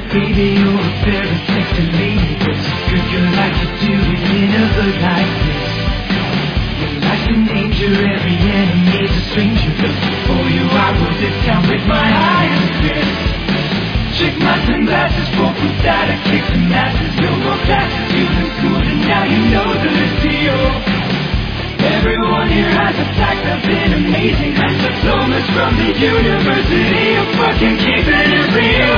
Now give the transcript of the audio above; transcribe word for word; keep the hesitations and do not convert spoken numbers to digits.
Baby, you're a very sexy lady, but could you like to do it in a hood like this? Your life's in danger, every enemy's a stranger, but for you I will discount with my iron fist. Check my sunglasses, four foot that I kick the masses. No more classes, you've been schooled and now you know the deal. Everyone here has a fact, I've been amazing. Has diplomas from the University of fucking keeping it real.